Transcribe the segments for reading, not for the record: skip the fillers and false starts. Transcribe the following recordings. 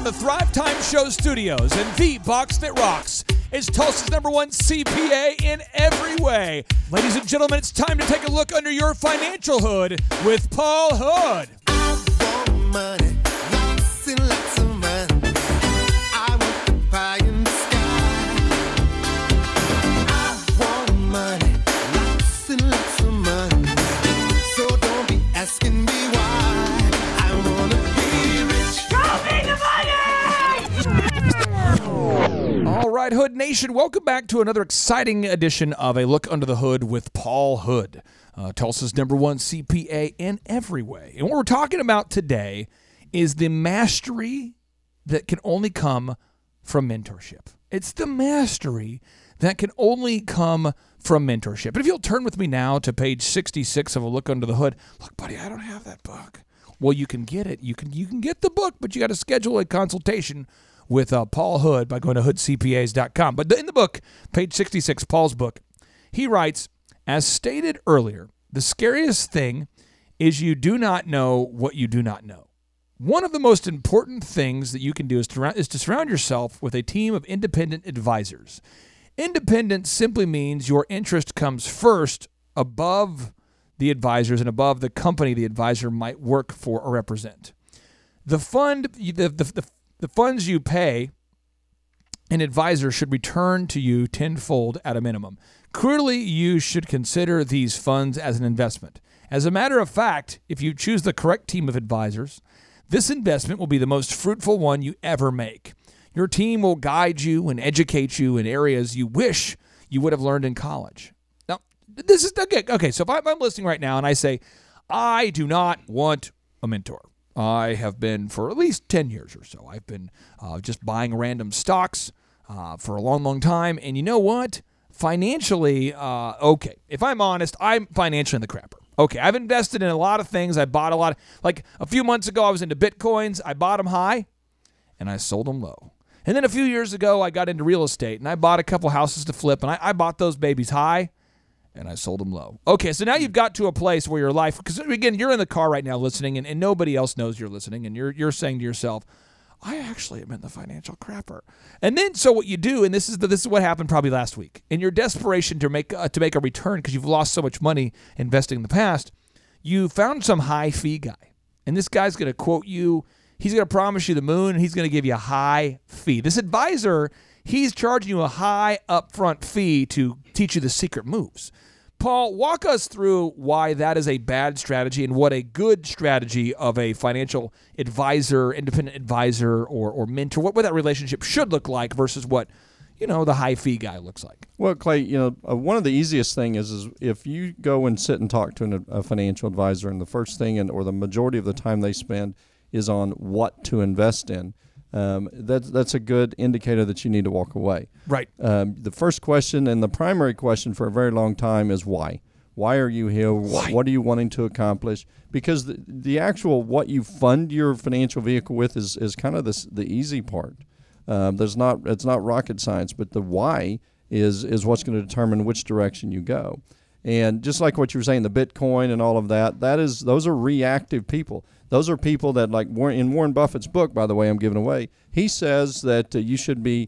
from the Thrive Time Show studios and the box that rocks is Tulsa's #1 CPA in every way. Ladies and gentlemen, it's time to take a look under your financial hood with Paul Hood. I want money, lots and lots of money. I want the pie in the sky. I want money, lots and lots of money. So don't be asking me why. I want to be rich. Show me the money! All right, Hood Nation, welcome back to another exciting edition of A Look Under the Hood with Paul Hood. Tulsa's #1 CPA in every way. And what we're talking about today is the mastery that can only come from mentorship. It's the mastery that can only come from mentorship. And if you'll turn with me now to page 66 of A Look Under the Hood. Look, buddy, I don't have that book. Well, you can get it. You can get the book, but you got to schedule a consultation with Paul Hood by going to hoodcpas.com. But in the book, page 66, Paul's book, he writes, as stated earlier, the scariest thing is you do not know what you do not know. One of the most important things that you can do is to surround yourself with a team of independent advisors. Independence simply means your interest comes first above the advisors and above the company the advisor might work for or represent. The funds you pay an advisor should return to you tenfold at a minimum. Clearly, you should consider these funds as an investment. As a matter of fact, if you choose the correct team of advisors, this investment will be the most fruitful one you ever make. Your team will guide you and educate you in areas you wish you would have learned in college. Now, this is okay. So if I'm listening right now and I say, I do not want a mentor. I have been for at least 10 years or so. I've been just buying random stocks for a long, long time. And you know what? Financially, okay. If I'm honest, I'm financially in the crapper. Okay, I've invested in a lot of things. I bought a lot. Like a few months ago, I was into Bitcoins. I bought them high, and I sold them low. And then a few years ago, I got into real estate, and I bought a couple houses to flip, and I bought those babies high, and I sold them low. Okay, so now you've got to a place where your life, because again, you're in the car right now listening, and nobody else knows you're listening, and you're saying to yourself, I actually am in the financial crapper. And then, so what you do, and this is what happened probably last week, in your desperation to make a return because you've lost so much money investing in the past, you found some high fee guy. And this guy's going to quote you, he's going to promise you the moon, and he's going to give you a high fee. This advisor, he's charging you a high upfront fee to teach you the secret moves. Paul, walk us through why that is a bad strategy and what a good strategy of a financial advisor, independent advisor, or mentor, what that relationship should look like versus what, the high fee guy looks like. Well, Clay, one of the easiest thing is if you go and sit and talk to a financial advisor, and the first thing or the majority of the time they spend is on what to invest in, that's a good indicator that you need to walk away. Right. The first question and the primary question for a very long time is why. Why are you here? Why? What are you wanting to accomplish? Because the actual what you fund your financial vehicle with is kind of the easy part. It's not rocket science, but the why is what's going to determine which direction you go. And just like what you were saying, the Bitcoin and all of those are reactive people. Those are people that, like in Warren Buffett's book, by the way, I'm giving away, he says that you should be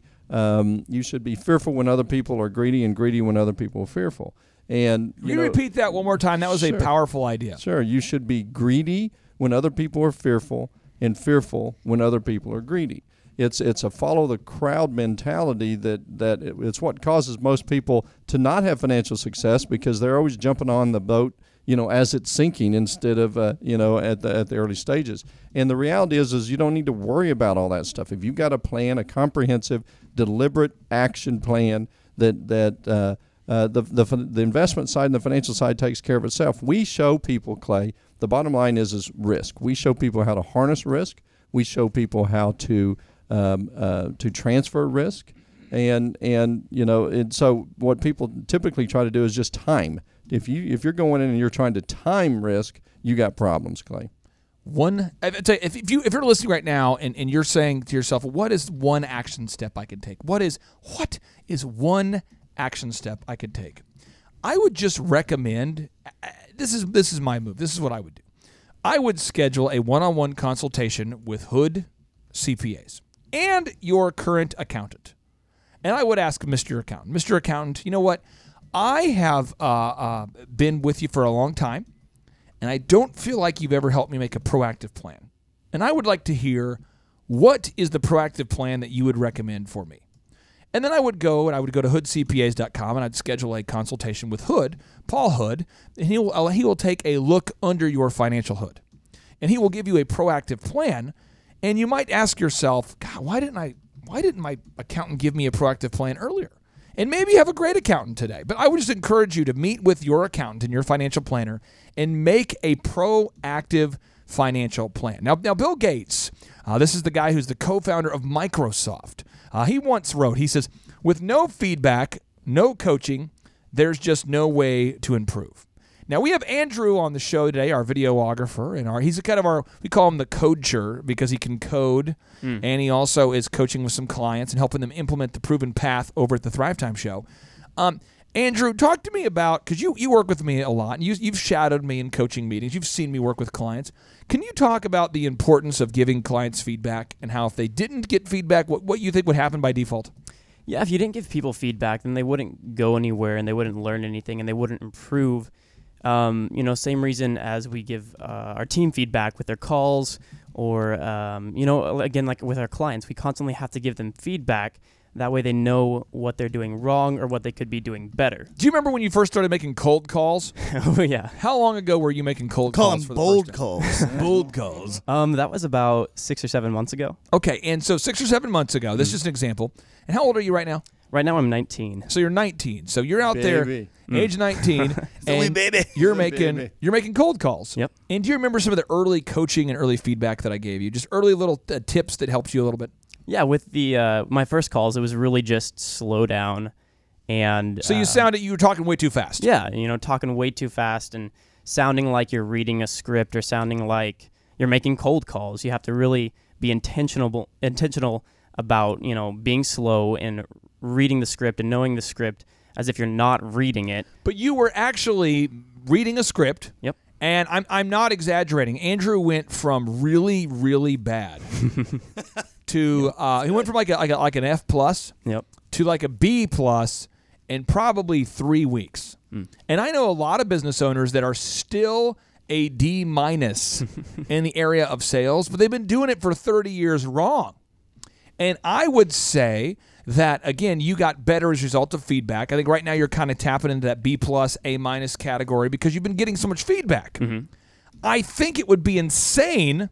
fearful when other people are greedy and greedy when other people are fearful. And Can you repeat that one more time? That was sure. a powerful idea. Sure. You should be greedy when other people are fearful and fearful when other people are greedy. It's a follow the crowd mentality that it's what causes most people to not have financial success, because they're always jumping on the boat, as it's sinking instead of at the early stages. And the reality is you don't need to worry about all that stuff. If you've got a plan, a comprehensive, deliberate action plan that the investment side and the financial side takes care of itself. We show people, Clay, the bottom line is risk. We show people how to harness risk. We show people how to transfer risk, and so what people typically try to do is just time. If you're going in and you're trying to time risk, you got problems, Clay. If you're listening right now and you're saying to yourself, what is one action step I can take? What is one action step I could take? I would just recommend, this is my move. This is what I would do. I would schedule a one-on-one consultation with Hood CPAs. and your current accountant. And I would ask Mr. Accountant, Mr. Accountant, you know what? I have been with you for a long time, and I don't feel like you've ever helped me make a proactive plan. And I would like to hear, what is the proactive plan that you would recommend for me? And then I would go to hoodcpas.com, and I'd schedule a consultation with Hood, Paul Hood, and he will take a look under your financial hood. And he will give you a proactive plan. And you might ask yourself, God, why didn't my accountant give me a proactive plan earlier? And maybe you have a great accountant today. But I would just encourage you to meet with your accountant and your financial planner and make a proactive financial plan. Now Bill Gates, this is the guy who's the co-founder of Microsoft. He once wrote, he says, with no feedback, no coaching, there's just no way to improve. Now, we have Andrew on the show today, our videographer, and he's kind of we call him the coacher because he can code, and he also is coaching with some clients and helping them implement the proven path over at the Thrive Time Show. Andrew, talk to me about, because you work with me a lot, and you've shadowed me in coaching meetings. You've seen me work with clients. Can you talk about the importance of giving clients feedback and how if they didn't get feedback, what you think would happen by default? Yeah, if you didn't give people feedback, then they wouldn't go anywhere and they wouldn't learn anything and they wouldn't improve. Same reason as we give our team feedback with their calls or, again, like with our clients, we constantly have to give them feedback. That way they know what they're doing wrong or what they could be doing better. Do you remember when you first started making cold calls? Oh, yeah. How long ago were you making cold Call calls? them For bold the first calls. bold calls. That was about 6 or 7 months ago. Okay, and so 6 or 7 months ago, this is just an example. And how old are you right now? Right now I'm 19. So you're 19. So you're out there, age 19, Silly and baby. you're making cold calls. Yep. And do you remember some of the early coaching and early feedback that I gave you? Just early little tips that helped you a little bit? Yeah, with the my first calls, it was really just slow down. And so you were talking way too fast. Yeah, talking way too fast and sounding like you're reading a script or sounding like you're making cold calls. You have to really be intentional about, being slow and reading the script and knowing the script as if you're not reading it. But you were actually reading a script. Yep. And I'm not exaggerating. Andrew went from really, really bad to he went from like an F plus to like a B plus in probably 3 weeks. And I know a lot of business owners that are still a D minus in the area of sales, but they've been doing it for 30 years wrong. And I would say that, again, you got better as a result of feedback. I think right now you're kind of tapping into that B plus, A minus category because you've been getting so much feedback. Mm-hmm. I think it would be insane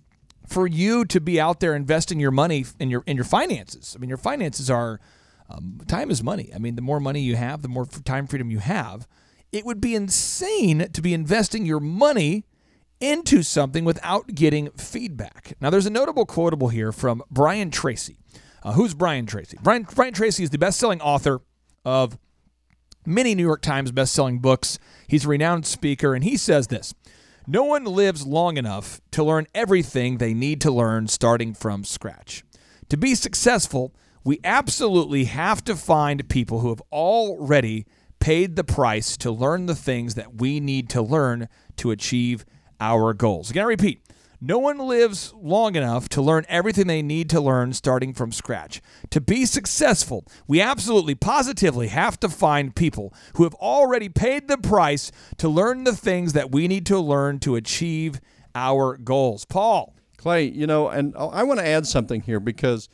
for you to be out there investing your money in your finances. I mean, your finances are time is money. I mean, the more money you have, the more time freedom you have. It would be insane to be investing your money into something without getting feedback. Now, there's a notable quotable here from Brian Tracy. Who's Brian Tracy? Brian Tracy is the best-selling author of many New York Times best-selling books. He's a renowned speaker, and he says this: no one lives long enough to learn everything they need to learn starting from scratch. To be successful, we absolutely have to find people who have already paid the price to learn the things that we need to learn to achieve our goals. Again, I repeat, no one lives long enough to learn everything they need to learn starting from scratch. To be successful, we absolutely, positively have to find people who have already paid the price to learn the things that we need to learn to achieve our goals. Paul. Clay, and I want to add something here because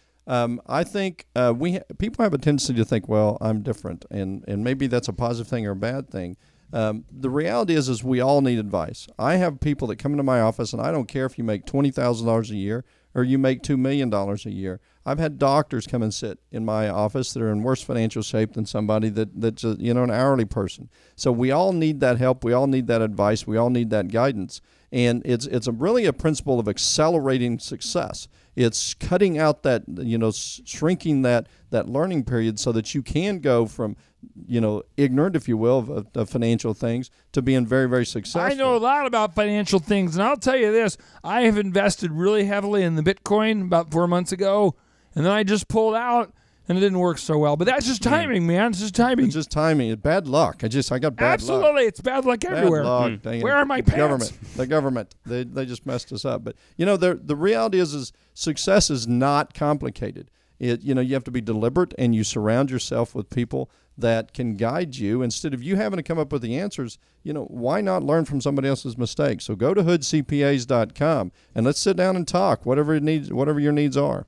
I think people have a tendency to think, well, I'm different, and maybe that's a positive thing or a bad thing. The reality is we all need advice. I have people that come into my office, and I don't care if you make $20,000 a year or you make $2 million a year. I've had doctors come and sit in my office that are in worse financial shape than somebody that's an hourly person. So we all need that help. We all need that advice. We all need that guidance. And it's really a principle of accelerating success. It's cutting out that, shrinking that learning period so that you can go from, ignorant, if you will, of financial things to being very, very successful. I know a lot about financial things, and I'll tell you this. I have invested really heavily in the Bitcoin about 4 months ago, and then I just pulled out and it didn't work so well. But that's just timing, man. It's just timing. It's just timing. It's bad luck. I got bad luck. Absolutely, it's bad luck everywhere. Bad luck. Dang it. Where are my pants? The government. They just messed us up. But the reality is success is not complicated. You have to be deliberate, and you surround yourself with people that can guide you instead of you having to come up with the answers. Why not learn from somebody else's mistakes? So go to hoodcpas.com and let's sit down and talk, whatever your needs are.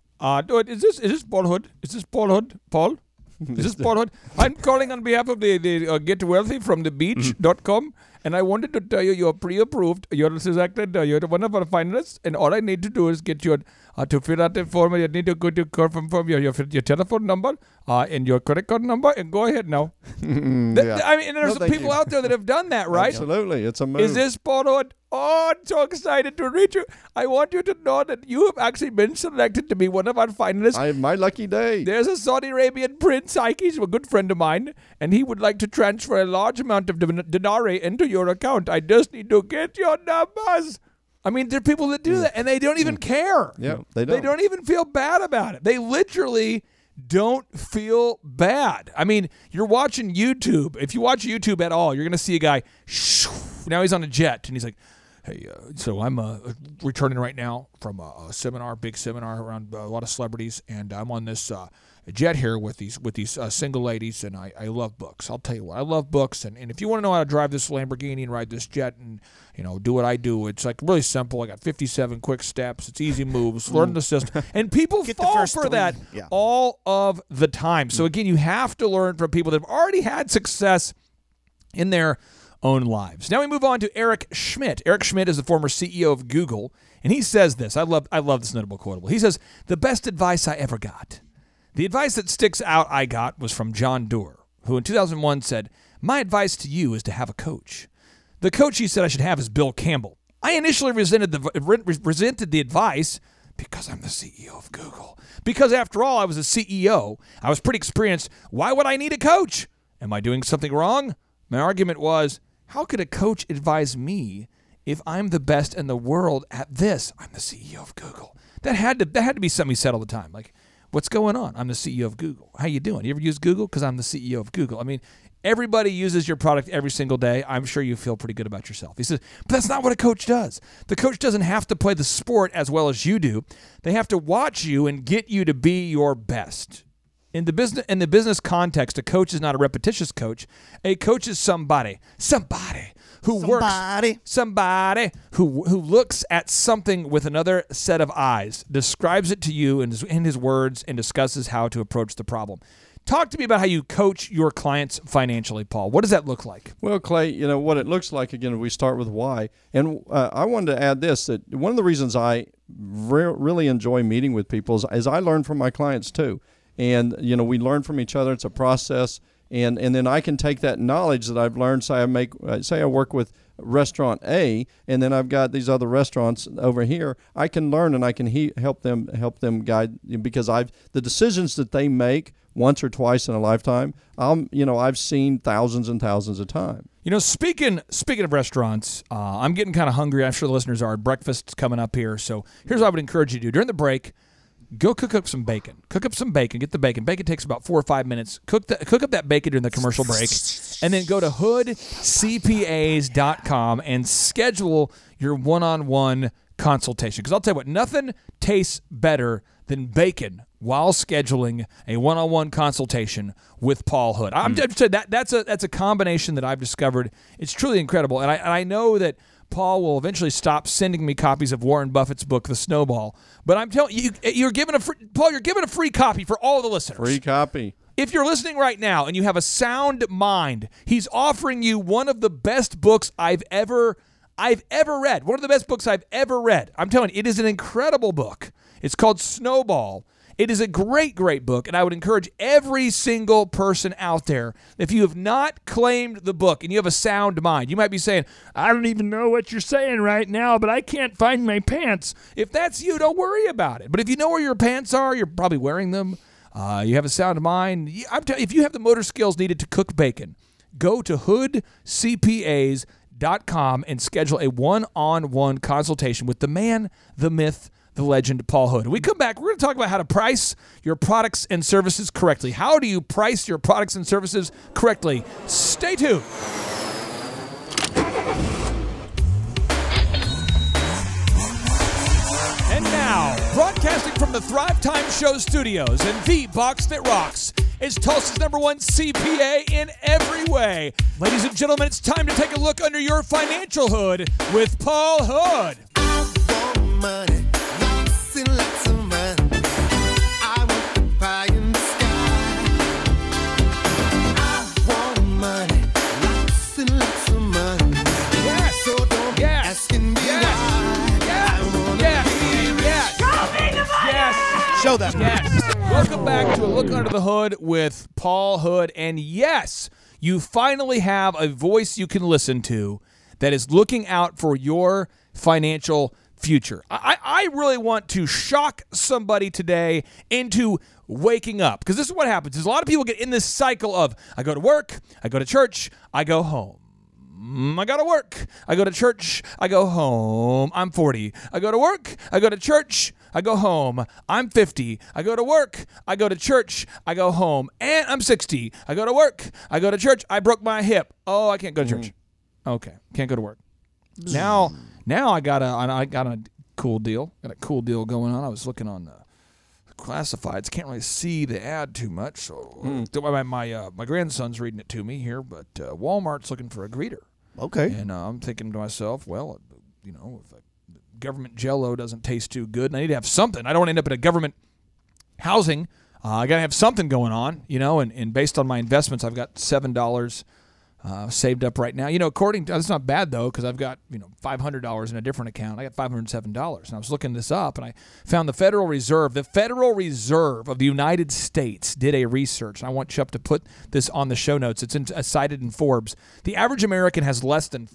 Is this Paul Hood? Is this Paul Hood? Paul? Is this Paul Hood? I'm calling on behalf of the Get Wealthy from the beach.com, and I wanted to tell you you're pre-approved. You're selected. You're one of our finalists, and all I need to do is get you to fill out the form. You need to go to confirm your telephone number and your credit card number, and go ahead now. Yeah. I mean, there's some people out there that have done that, right? Absolutely. It's a move. Is this Paul Hood? Oh, I'm so excited to reach you. I want you to know that you have actually been selected to be one of our finalists. My lucky day. There's a Saudi Arabian prince, he's a good friend of mine, and he would like to transfer a large amount of denarii into your account. I just need to get your numbers. I mean, there are people that do that, and they don't even care. Yeah, they don't. They don't even feel bad about it. They literally don't feel bad. I mean, you're watching YouTube. If you watch YouTube at all, you're going to see a guy, now he's on a jet, and he's like, hey, so I'm returning right now from a seminar, big seminar around a lot of celebrities, and I'm on this jet here with these single ladies, and I love books. I'll tell you what, I love books, and if you want to know how to drive this Lamborghini and ride this jet and do what I do, it's like really simple. I got 57 quick steps. It's easy moves. Learn the system, and people fall for that all of the time. So again, you have to learn from people that have already had success in their own lives. Now we move on to Eric Schmidt. Eric Schmidt is the former CEO of Google, and he says this. I love this notable quotable. He says, "The best advice I ever got. The advice that sticks out I got was from John Doerr, who in 2001 said, 'My advice to you is to have a coach.' The coach he said I should have is Bill Campbell. I initially resented the advice because I'm the CEO of Google. Because after all, I was a CEO. I was pretty experienced. Why would I need a coach? Am I doing something wrong? My argument was, how could a coach advise me if I'm the best in the world at this? I'm the CEO of Google." That had to be something he said all the time. Like, what's going on? I'm the CEO of Google. How you doing? You ever use Google? Because I'm the CEO of Google. I mean, everybody uses your product every single day. I'm sure you feel pretty good about yourself. He says, but that's not what a coach does. The coach doesn't have to play the sport as well as you do. They have to watch you and get you to be your best. In the business context, a coach is not a repetitious coach. A coach is somebody who looks at something with another set of eyes, describes it to you in his words, and discusses how to approach the problem. Talk to me about how you coach your clients financially, Paul. What does that look like? Well, Clay, what it looks like, again, we start with why. And I wanted to add this, that one of the reasons I really enjoy meeting with people is I learn from my clients too. And, we learn from each other. It's a process. And then I can take that knowledge that I've learned. Say I work with restaurant A, and then I've got these other restaurants over here. I can learn and I can help them guide, because the decisions that they make once or twice in a lifetime, I've seen thousands and thousands of times. Speaking of restaurants, I'm getting kind of hungry. I'm sure the listeners are. Breakfast's coming up here. So here's what I would encourage you to do. During the break, go cook up some bacon. Get the bacon. Bacon takes about 4 or 5 minutes. Cook up that bacon during the commercial break, and then go to hoodcpas.com and schedule your one-on-one consultation. Because I'll tell you what, nothing tastes better than bacon while scheduling a one-on-one consultation with Paul Hood. I'm just saying that's a combination that I've discovered. It's truly incredible, and I know that Paul will eventually stop sending me copies of Warren Buffett's book, The Snowball. But I'm telling you, you're giving a free copy for all the listeners. Free copy. If you're listening right now and you have a sound mind, he's offering you one of the best books I've ever read. One of the best books I've ever read. I'm telling you, it is an incredible book. It's called Snowball. It is a great, great book, and I would encourage every single person out there, if you have not claimed the book and you have a sound mind, you might be saying, I don't even know what you're saying right now, but I can't find my pants. If that's you, don't worry about it. But if you know where your pants are, you're probably wearing them, you have a sound mind, if you have the motor skills needed to cook bacon, go to hoodcpas.com and schedule a one-on-one consultation with the man, the myth, the legend Paul Hood. When we come back, we're going to talk about how to price your products and services correctly. How do you price your products and services correctly? Stay tuned. And now, broadcasting from the Thrive Time Show studios and the box that rocks, is Tulsa's #1 CPA in every way. Ladies and gentlemen, it's time to take a look under your financial hood with Paul Hood. I want money, lots and lots of money. I want the pie in the sky. I want money, lots and lots of money. Yes. So don't be Yes. asking me Yes. why. Yes. I wanna Yes. be rich. Yes. Yes. Show them. Yes. Welcome back to A Look Under the Hood with Paul Hood. And yes, you finally have a voice you can listen to that is looking out for your financial future. I really want to shock somebody today into waking up, because this is what happens is a lot of people get in this cycle of I go to work, I go to church, I go home. I go to work, I go to church, I go home. I'm 40. I go to work, I go to church, I go home. I'm 50. I go to work, I go to church, I go home. And I'm 60. I go to work, I go to church, I broke my hip. Oh, I can't go to church. Okay, can't go to work. Now I got a cool deal. Got a cool deal going on. I was looking on classifieds. Can't really see the ad too much. So my grandson's reading it to me here. But Walmart's looking for a greeter. Okay. And I'm thinking to myself, well, if government Jell-O doesn't taste too good, and I need to have something. I don't want to end up in a government housing. I got to have something going on, and based on my investments, I've got $7 saved up right now. According to, that's not bad though, because I've got, $500 in a different account. I got $507. And I was looking this up, and I found the Federal Reserve of the United States did a research. And I want Chuck to put this on the show notes. It's cited in Forbes. The average American has less than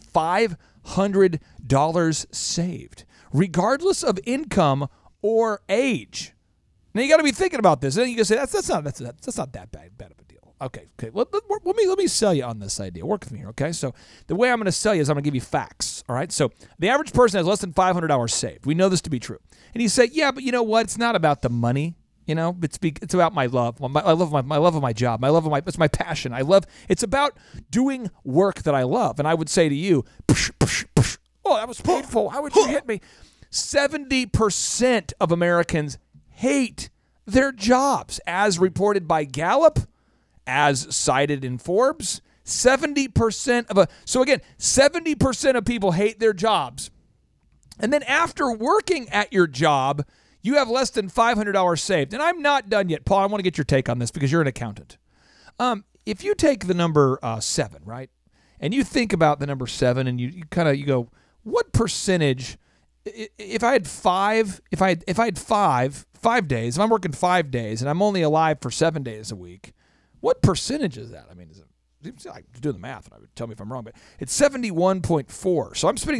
$500 saved, regardless of income or age. Now you got to be thinking about this. And then you can say that's not that bad of a deal. Okay. Let me sell you on this idea. Work with me here, okay? So the way I'm going to sell you is I'm going to give you facts, all right? So the average person has less than $500 saved. We know this to be true. And you say, yeah, but you know what? It's not about the money. It's about my love. I love my love of my job. It's my passion. It's about doing work that I love. And I would say to you, oh, that was painful. How would you hit me? 70% of Americans hate their jobs, as reported by Gallup, as cited in Forbes. 70% of people hate their jobs. And then after working at your job, you have less than $500 saved. And I'm not done yet, Paul. I want to get your take on this because you're an accountant. If you take the number 7, right, and you think about the number 7, and you go, what percentage? If I had 5 days, if I'm working 5 days and I'm only alive for 7 days a week, what percentage is that? I mean, I do the math, and I would tell me if I'm wrong, but it's 71.4. So I'm spending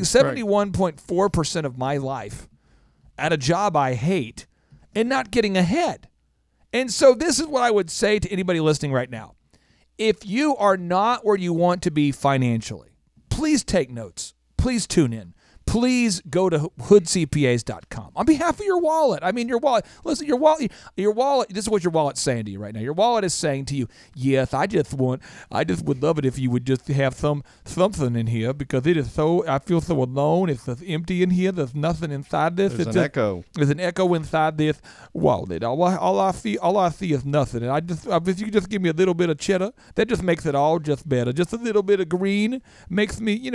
71.4% of my life at a job I hate and not getting ahead. And so this is what I would say to anybody listening right now. If you are not where you want to be financially, please take notes. Please tune in. Please go to hoodcpas.com on behalf of your wallet. I mean, your wallet. Listen, your wallet. This is what your wallet's saying to you right now. Your wallet is saying to you, yes, I just would love it if you would just have something in here, because it is I feel so alone. It's just empty in here. There's nothing inside this. There's an echo. There's an echo inside this wallet. All I see is nothing. And if you just give me a little bit of cheddar, that just makes it all just better. Just a little bit of green makes me,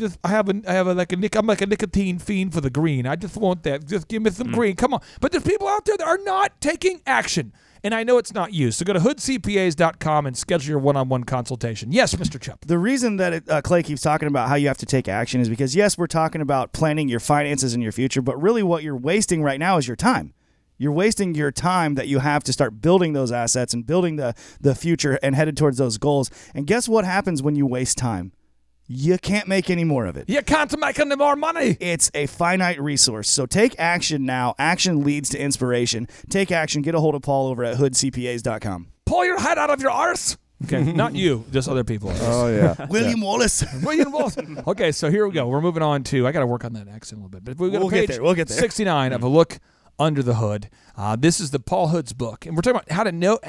I'm like a nicotine fiend for the green. I just want that. Just give me some green. Come on. But there's people out there that are not taking action. And I know it's not you. So go to hoodcpas.com and schedule your one-on-one consultation. Yes, Mr. Chup. The reason that Clay keeps talking about how you have to take action is because, yes, we're talking about planning your finances and your future, but really what you're wasting right now is your time. You're wasting your time that you have to start building those assets and building the future and headed towards those goals. And guess what happens when you waste time? You can't make any more of it. You can't make any more money. It's a finite resource. So take action now. Action leads to inspiration. Take action. Get a hold of Paul over at hoodcpas.com. Pull your head out of your arse. Okay, not you, just other people. Oh, yeah. William Wallace. William Wallace. Okay, so here we go. We're moving on to, I got to work on that accent a little bit. But we'll get there. 69 of A Look under the hood. This is the Paul Hood's book, and we're talking about how to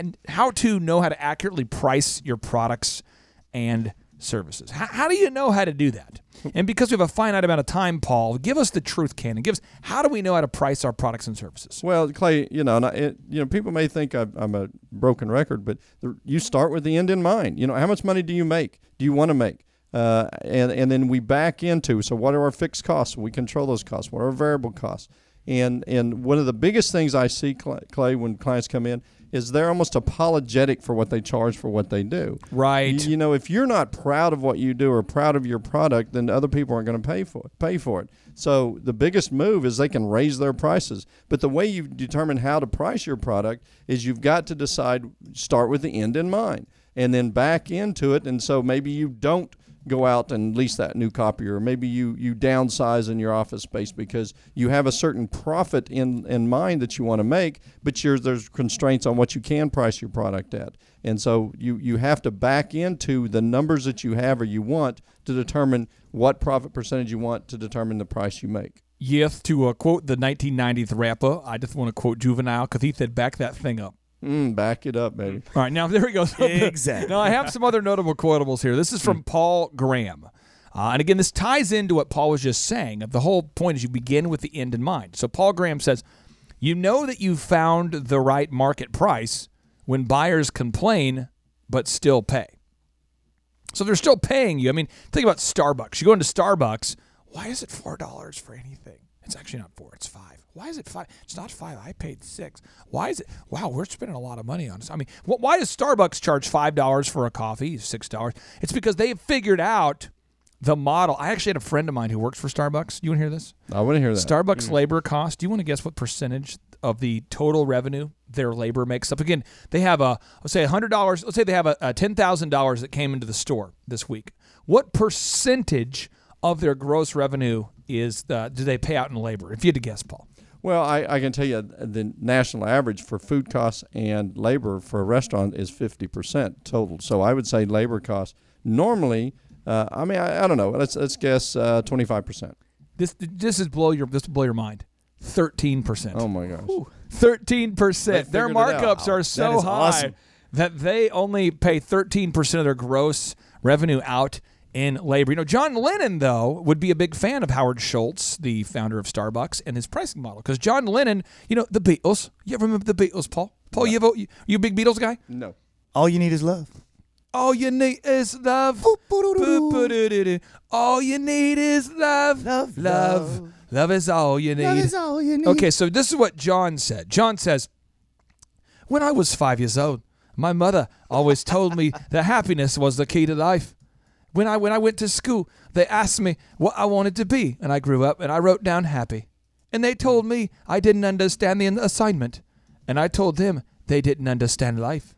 know how to accurately price your products and services. How do you know how to do that? And because we have a finite amount of time, Paul, give us the truth, Ken, and give us how do we know how to price our products and services? Well, Clay, people may think I'm a broken record, but you start with the end in mind. How much money do you make? Do you want to make? And then we back into, so what are our fixed costs? We control those costs. What are our variable costs? And one of the biggest things I see, Clay, when clients come in, is they're almost apologetic for what they charge for what they do. Right. If you're not proud of what you do or proud of your product, then other people aren't going to pay for it. So the biggest move is they can raise their prices. But the way you determine how to price your product is you've got to start with the end in mind and then back into it. And so maybe you don't go out and lease that new copier, or maybe you downsize in your office space because you have a certain profit in mind that you want to make, but there's constraints on what you can price your product at. And so you have to back into the numbers that you have or you want to determine what profit percentage you want to determine the price you make. Yes, to quote the 1990s rapper, I just want to quote Juvenile because he said, back that thing up. Back it up, baby. All right, now there we go. Exactly. Now I have some other notable quotables here. This is from Paul Graham. And again, this ties into what Paul was just saying. The whole point is you begin with the end in mind. So Paul Graham says, you know that you've found the right market price when buyers complain but still pay. So they're still paying you. I mean, think about Starbucks. You go into Starbucks, why is it $4 for anything? It's actually not 4, it's 5. Why is it 5? It's not 5. I paid 6. Why is it? Wow, we're spending a lot of money on this. I mean, why does Starbucks charge $5 for a coffee, $6? It's because they've figured out the model. I actually had a friend of mine who works for Starbucks. You want to hear this? I want to hear that. Starbucks labor cost. Do you want to guess what percentage of the total revenue their labor makes up? Again, they have let's say $100. Let's say they have a $10,000 that came into the store this week. What percentage of their gross revenue do they pay out in labor? If you had to guess, Paul. Well, I can tell you the national average for food costs and labor for a restaurant is 50% total. So I would say labor costs normally, I don't know. Let's guess 25%. This will blow your mind. 13%. Oh my gosh. 13%. Their markups are so That is high awesome. that they only pay 13% of their gross revenue out in labor. John Lennon, though, would be a big fan of Howard Schultz, the founder of Starbucks, and his pricing model. Because John Lennon, the Beatles. You ever remember the Beatles, Paul? Paul, No. you a big Beatles guy? No. All you need is love. All you need is love. All you need is love. Love, Love. Love is all you need. Love is all you need. Okay, so this is what John said. John says, when I was 5 years old, my mother always told me that happiness was the key to life. When I went to school, they asked me what I wanted to be, and I grew up and I wrote down happy. And they told me I didn't understand the assignment, and I told them they didn't understand life.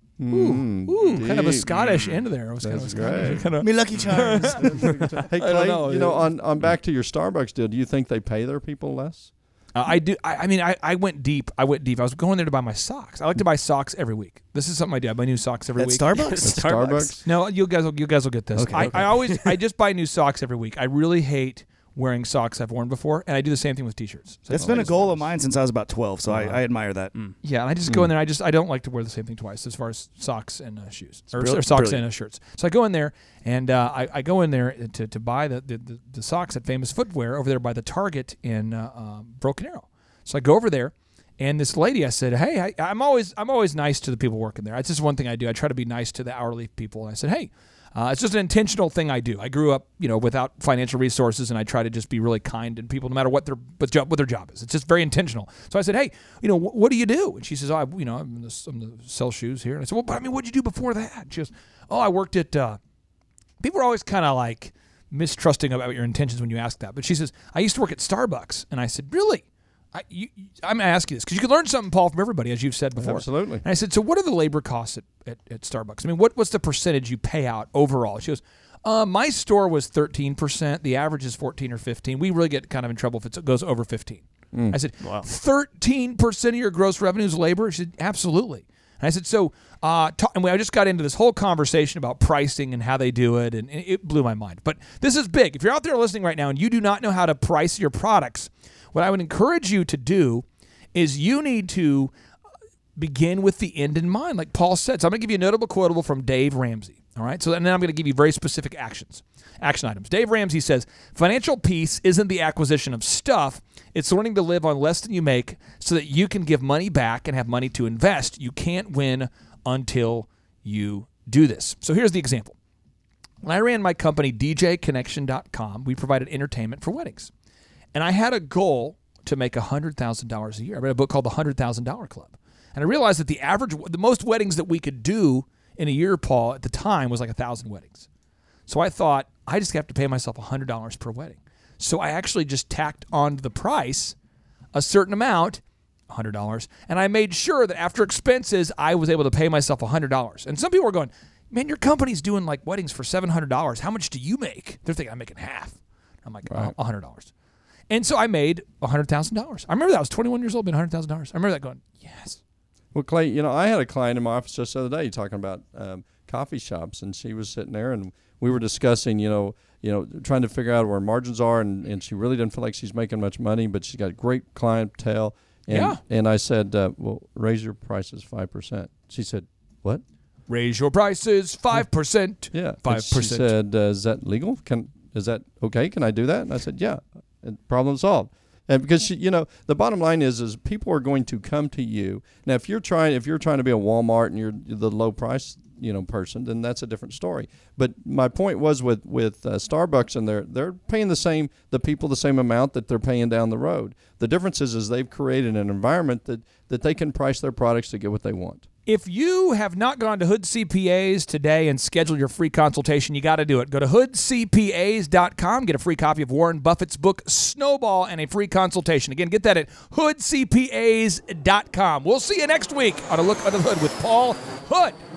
Ooh, kind of a Scottish end there. It was That's great. Me Lucky Charms. Hey, Clay, know. on back to your Starbucks deal, do you think they pay their people less? I do. I went deep. I was going there to buy my socks. I like to buy socks every week. This is something I do. I buy new socks every At week. Starbucks? Starbucks? No, you guys will get this. Okay. I just buy new socks every week. I really hate wearing socks I've worn before, and I do the same thing with t-shirts. So That's been a goal of mine since I was about 12, so I admire that. yeah, and I just go in there. I don't like to wear the same thing twice as far as socks and shoes, or brilliant. socks and shirts. So I go in there, and I go in there to buy the socks at Famous Footwear over there by the Target in Broken Arrow. So I go over there, and this lady, I said, "Hey, I'm always nice to the people working there. It's just one thing I do. I try to be nice to the hourly people." And I said, "Hey, it's just an intentional thing I do. I grew up, without financial resources, and I try to just be really kind to people, no matter what their job is. It's just very intentional." So I said, "Hey, what do you do?" And she says, "Oh, I'm gonna sell shoes here." And I said, "Well, but I mean, what did you do before that?" She goes, "Oh, I worked at." People are always kind of like mistrusting about your intentions when you ask that. But she says, "I used to work at Starbucks," and I said, "Really?" I'm going to ask you this because you can learn something, Paul, from everybody, as you've said before. Absolutely. And I said, "So what are the labor costs at Starbucks? I mean, what's the percentage you pay out overall?" She goes, "My store was 13%. The average is 14 or 15. We really get kind of in trouble if it goes over 15. I said, Wow. 13% of your gross revenue is labor? She said, "Absolutely." And I said, "So, and I just got into this whole conversation about pricing and how they do it, and it blew my mind. But this is big. If you're out there listening right now and you do not know how to price your products, what I would encourage you to do is you need to begin with the end in mind, like Paul said. So I'm going to give you a notable quotable from Dave Ramsey. All right, so then I'm going to give you very specific action items. Dave Ramsey says, financial peace isn't the acquisition of stuff. It's learning to live on less than you make so that you can give money back and have money to invest. You can't win until you do this. So here's the example. When I ran my company, DJConnection.com, we provided entertainment for weddings. And I had a goal to make $100,000 a year. I read a book called The $100,000 Club. And I realized that the most weddings that we could do in a year, Paul, at the time was like 1,000 weddings. So I thought, I just have to pay myself $100 per wedding. So I actually just tacked on to the price a certain amount, $100, and I made sure that after expenses, I was able to pay myself $100. And some people were going, man, your company's doing like weddings for $700. How much do you make? They're thinking I'm making half. I'm like, Right. $100. And so I made $100,000. I remember that. I was 21 years old, made $100,000. I remember that going, yes. Well, Clay, I had a client in my office just the other day talking about coffee shops, and she was sitting there, and we were discussing, trying to figure out where margins are, and she really didn't feel like she's making much money, but she's got great clientele. And, Yeah. And I said, well, raise your prices 5%. She said, what? Raise your prices 5%. Yeah. 5%. She said, is that legal? Is that okay? Can I do that? And I said, yeah. And problem solved. And because the bottom line is people are going to come to you. Now, if you're trying to be a Walmart and you're the low price person, then that's a different story. But my point was with Starbucks, and they're paying the people the same amount that they're paying down the road. The difference is they've created an environment that they can price their products to get what they want. If you have not gone to Hood CPAs today and scheduled your free consultation, you got to do it. Go to hoodcpas.com, get a free copy of Warren Buffett's book, Snowball, and a free consultation. Again, get that at hoodcpas.com. We'll see you next week on A Look Under the Hood with Paul Hood.